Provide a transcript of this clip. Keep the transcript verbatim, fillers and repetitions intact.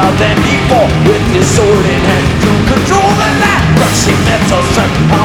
than before, with his sword in hand to control the land. Rushing metal strike